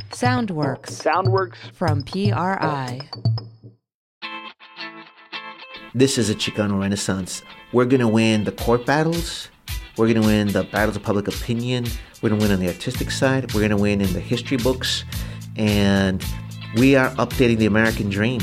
Soundworks from PRI. This is a Chicano Renaissance. We're going to win the court battles. We're going to win the battles of public opinion. We're going to win on the artistic side. We're going to win in the history books. And we are updating the American dream.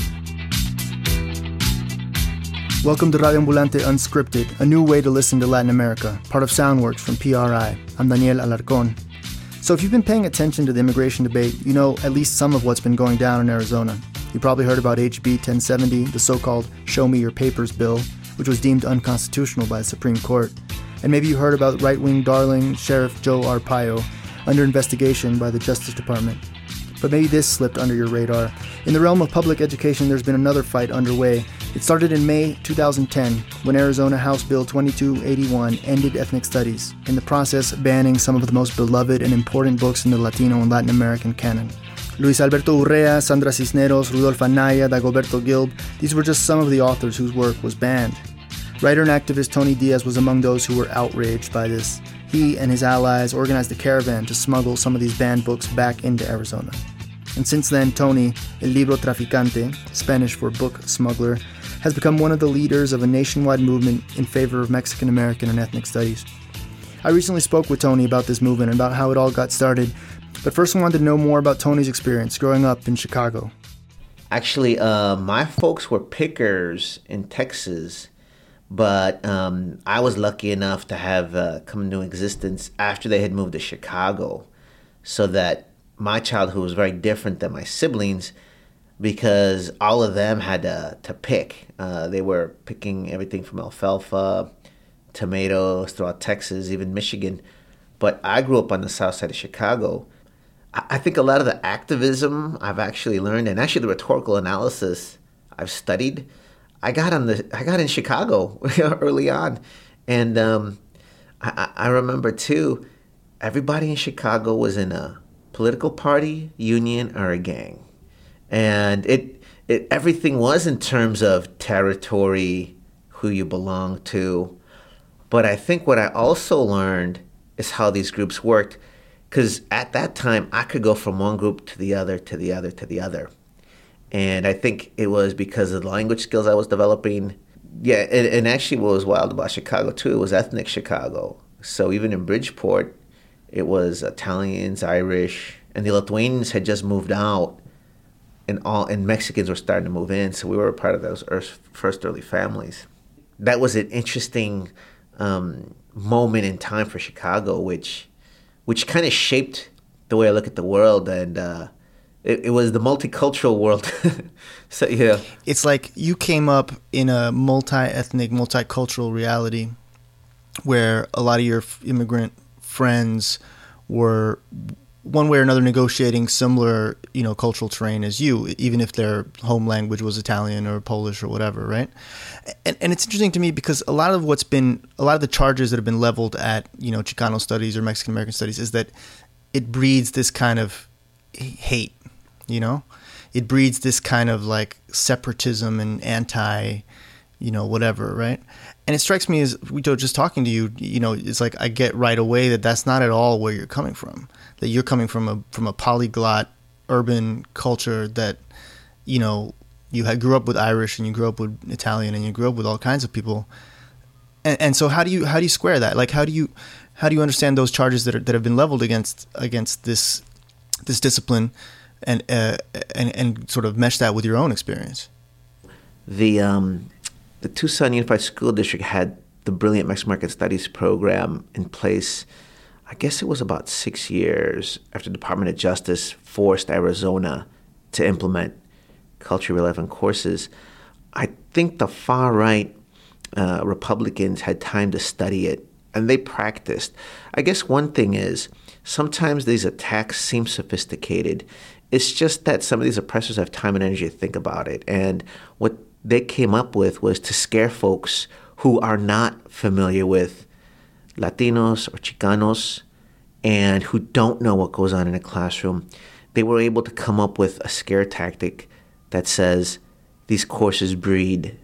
Welcome to Radio Ambulante Unscripted, a new way to listen to Latin America, part of Soundworks from PRI. I'm Daniel Alarcón. So if you've been paying attention to the immigration debate, you know at least some of what's been going down in Arizona. You probably heard about HB 1070, the so-called Show Me Your Papers bill, which was deemed unconstitutional by the Supreme Court. And maybe you heard about right-wing darling Sheriff Joe Arpaio, under investigation by the Justice Department. But maybe this slipped under your radar. In the realm of public education, there's been another fight underway. It started in May 2010, when Arizona House Bill 2281 ended ethnic studies, in the process banning some of the most beloved and important books in the Latino and Latin American canon. Luis Alberto Urrea, Sandra Cisneros, Rudolph Anaya, Dagoberto Gilb, these were just some of the authors whose work was banned. Writer and activist Tony Diaz was among those who were outraged by this. He and his allies organized a caravan to smuggle some of these banned books back into Arizona. And since then, Tony, El Libro Traficante, Spanish for book smuggler, has become one of the leaders of a nationwide movement in favor of Mexican American and ethnic studies. I recently spoke with Tony about this movement and about how it all got started, but first I wanted to know more about Tony's experience growing up in Chicago. Actually, my folks were pickers in Texas, but I was lucky enough to have come into existence after they had moved to Chicago, so that my childhood was very different than my siblings because all of them had to pick. They were picking everything from alfalfa, tomatoes throughout Texas, even Michigan. But I grew up on the south side of Chicago. I think a lot of the activism I've actually learned, and actually the rhetorical analysis I've studied, I got in Chicago early on. And I remember too, everybody in Chicago was in a political party, union, or a gang. And everything was in terms of territory, who you belong to. But I think what I also learned is how these groups worked. Because at that time, I could go from one group to the other, to the other, to the other. And I think it was because of the language skills I was developing. Yeah, and actually what was wild about Chicago too, it was ethnic Chicago. So even in Bridgeport, it was Italians, Irish, and the Lithuanians had just moved out, and Mexicans were starting to move in. So we were a part of those first early families. That was an interesting moment in time for Chicago, which kind of shaped the way I look at the world, and it was the multicultural world. So yeah, it's like you came up in a multi-ethnic, multicultural reality where a lot of your immigrant friends were one way or another negotiating similar, cultural terrain as you, even if their home language was Italian or Polish or whatever, right? And it's interesting to me because a lot of the charges that have been leveled at, Chicano studies or Mexican American studies is that it breeds this kind of hate, It breeds this kind of like separatism and anti, whatever, right? And it strikes me as, just talking to you, it's like I get right away that that's not at all where you're coming from. That you're coming from a polyglot urban culture that, you grew up with Irish and you grew up with Italian and you grew up with all kinds of people. And so how do you square that? Like how do you understand those charges that have been leveled against this discipline and sort of mesh that with your own experience? The Tucson Unified School District had the brilliant Mexican American Studies program in place. I guess it was about 6 years after the Department of Justice forced Arizona to implement culturally relevant courses. I think the far-right Republicans had time to study it, and they practiced. I guess one thing is, sometimes these attacks seem sophisticated. It's just that some of these oppressors have time and energy to think about it. And what they came up with was to scare folks who are not familiar with Latinos or Chicanos and who don't know what goes on in a classroom. They were able to come up with a scare tactic that says these courses breed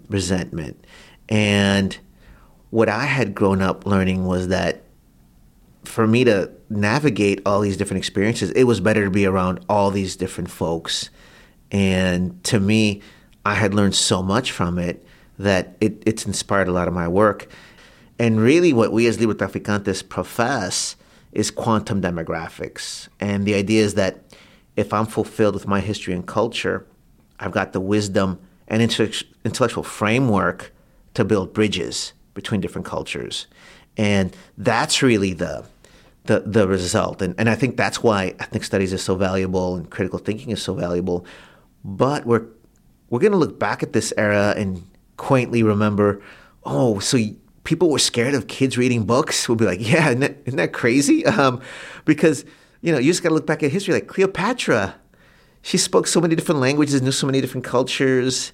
resentment. And what I had grown up learning was that for me to navigate all these different experiences, it was better to be around all these different folks. And to me, I had learned so much from it that it's inspired a lot of my work. And really what we as Librotraficantes profess is quantum demographics. And the idea is that if I'm fulfilled with my history and culture, I've got the wisdom and intellectual framework to build bridges between different cultures. And that's really the result. And I think that's why ethnic studies is so valuable and critical thinking is so valuable. But we're going to look back at this era and quaintly remember, so people were scared of kids reading books. We'll be like, yeah, isn't that crazy? Because, you just got to look back at history. Like Cleopatra, she spoke so many different languages, knew so many different cultures.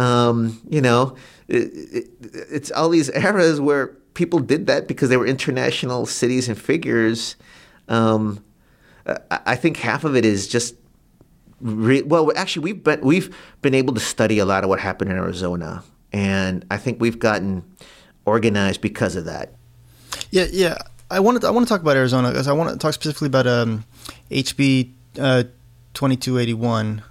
It's all these eras where people did that because they were international cities and figures. I think half of it is just actually, we've been able to study a lot of what happened in Arizona, and I think we've gotten organized because of that. Yeah. I want to talk about Arizona because I want to talk specifically about HB 2281,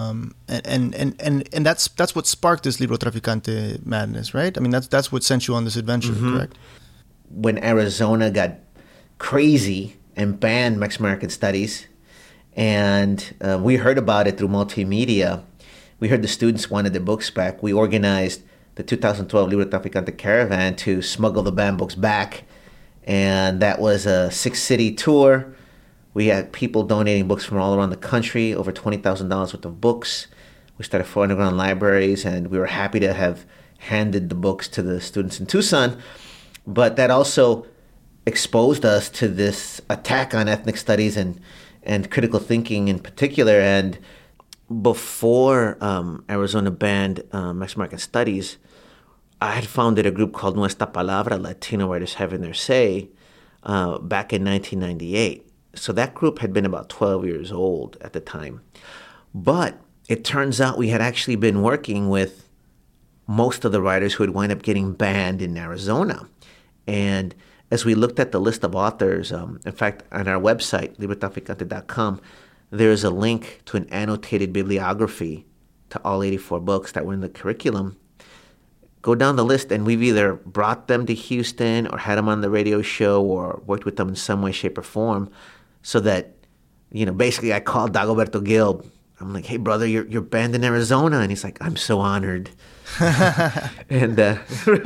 and that's what sparked this Librotraficante madness, right? I mean, that's what sent you on this adventure, correct? When Arizona got crazy and banned Mexican American studies, and we heard about it through multimedia. We heard the students wanted their books back. We organized the 2012 Librotraficante Caravan to smuggle the banned books back, and that was a 6-city tour. We had people donating books from all around the country, over $20,000 worth of books. We started 4 underground libraries, and we were happy to have handed the books to the students in Tucson. But that also exposed us to this attack on ethnic studies and critical thinking in particular. And before Arizona banned Mexican American Studies, I had founded a group called Nuestra Palabra, Latino Writers Having Their Say, back in 1998. So that group had been about 12 years old at the time. But it turns out we had actually been working with most of the writers who would wind up getting banned in Arizona. And as we looked at the list of authors, in fact, on our website, librotraficante.com, there's a link to an annotated bibliography to all 84 books that were in the curriculum. Go down the list, and we've either brought them to Houston or had them on the radio show or worked with them in some way, shape, or form, so that, basically I called Dagoberto Gil. I'm like, hey, brother, you're banned in Arizona. And he's like, I'm so honored. And then,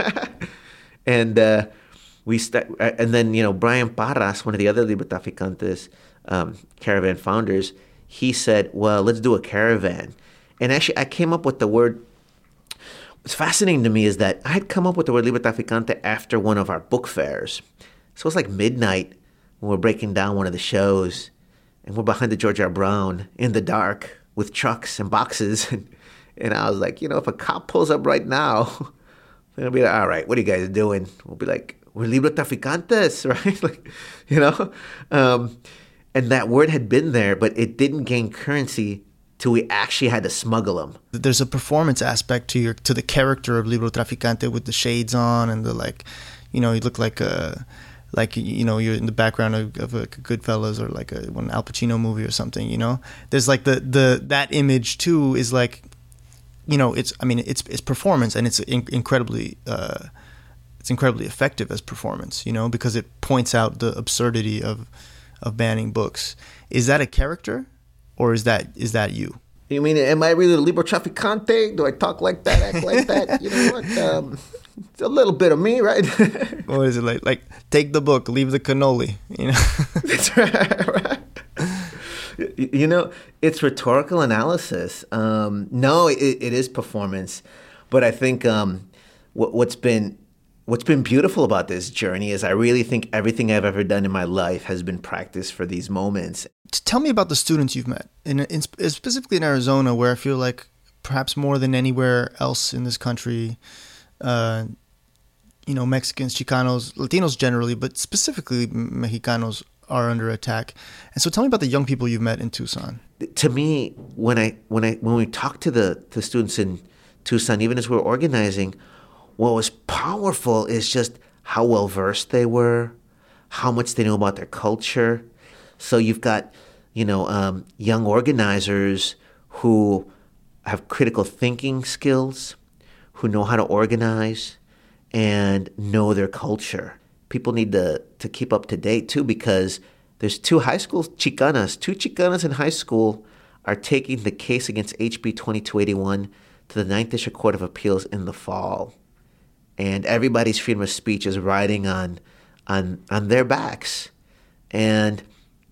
Brian Parras, one of the other Librotraficantes caravan founders, he said, well, let's do a caravan. And actually, I came up with the word. What's fascinating to me is that I had come up with the word Librotraficante after one of our book fairs. So it was like midnight when we're breaking down one of the shows, and we're behind the George R. Brown in the dark with trucks and boxes. And I was like, if a cop pulls up right now, they'll be like, all right, what are you guys doing? We'll be like, we're Librotraficantes, right? And that word had been there, but it didn't gain currency till we actually had to smuggle them. There's a performance aspect to the character of Librotraficante with the shades on and the you look like you're in the background of a Goodfellas or like one Al Pacino movie or something. There's like that image too is like, it's performance, and it's incredibly effective as performance. Because it points out the absurdity of banning books. Is that a character? Or is that you? You mean, am I really a Librotraficante? Do I talk like that, act like that? You know what? It's a little bit of me, right? What is it like? Like, take the book, leave the cannoli. That's right. It's rhetorical analysis. No, it is performance. But I think what's been beautiful about this journey is I really think everything I've ever done in my life has been practiced for these moments. Tell me about the students you've met, specifically in Arizona, where I feel like perhaps more than anywhere else in this country, Mexicans, Chicanos, Latinos generally, but specifically Mexicanos are under attack. And so tell me about the young people you've met in Tucson. To me, when we talked to the students in Tucson, even as we were organizing, what was powerful is just how well-versed they were, how much they know about their culture. So you've got, young organizers who have critical thinking skills, who know how to organize and know their culture. People need to keep up to date too, because there's two Chicanas in high school are taking the case against HB 2281 to the 9th District Court of Appeals in the fall. And everybody's freedom of speech is riding on their backs. And,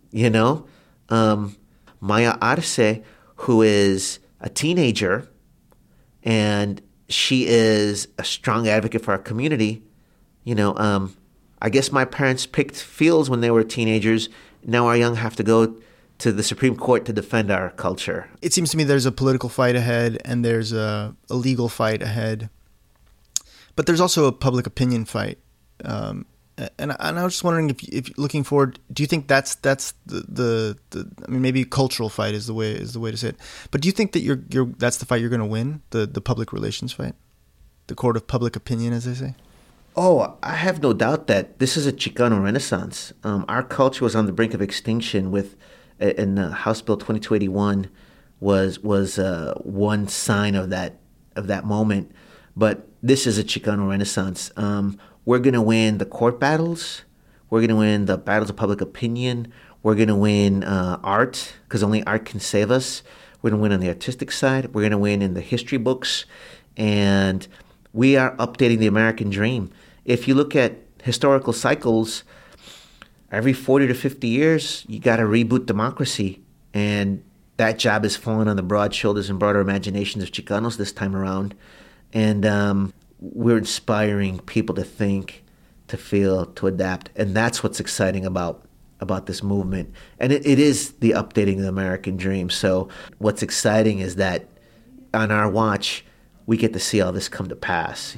Maya Arce, who is a teenager, and she is a strong advocate for our community. I guess my parents picked fields when they were teenagers. Now our young have to go to the Supreme Court to defend our culture. It seems to me there's a political fight ahead and there's a legal fight ahead. But there's also a public opinion fight. And I was just wondering if looking forward, do you think that's the maybe cultural fight is the way to say it. But do you think that that's the fight you're going to win, the public relations fight, the court of public opinion, as they say? Oh, I have no doubt that this is a Chicano renaissance. Our culture was on the brink of extinction in House Bill 2281 was one sign of that moment. But this is a Chicano renaissance. We're going to win the court battles. We're going to win the battles of public opinion. We're going to win art, because only art can save us. We're going to win on the artistic side. We're going to win in the history books. And we are updating the American dream. If you look at historical cycles, every 40 to 50 years, you got to reboot democracy. And that job is falling on the broad shoulders and broader imaginations of Chicanos this time around. And we're inspiring people to think, to feel, to adapt. And that's what's exciting about this movement. And it is the updating of the American dream. So what's exciting is that on our watch, we get to see all this come to pass.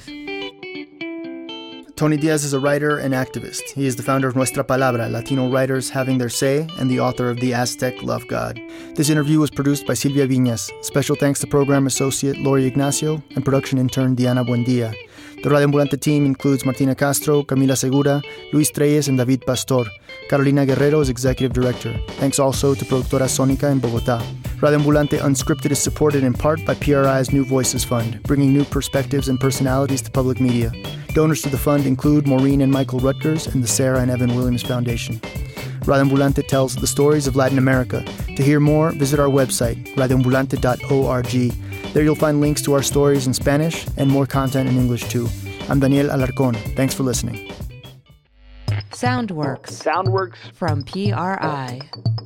Tony Diaz is a writer and activist. He is the founder of Nuestra Palabra, Latino Writers Having Their Say, and the author of The Aztec Love God. This interview was produced by Silvia Viñas. Special thanks to program associate Lori Ignacio and production intern Diana Buendia. The Radio Ambulante team includes Martina Castro, Camila Segura, Luis Treyes, and David Pastor. Carolina Guerrero is executive director. Thanks also to Productora Sónica in Bogotá. Radio Ambulante Unscripted is supported in part by PRI's New Voices Fund, bringing new perspectives and personalities to public media. Donors to the fund include Maureen and Michael Rutgers and the Sarah and Evan Williams Foundation. Radio Ambulante tells the stories of Latin America. To hear more, visit our website, radioambulante.org. There you'll find links to our stories in Spanish and more content in English too. I'm Daniel Alarcón. Thanks for listening. Soundworks from PRI.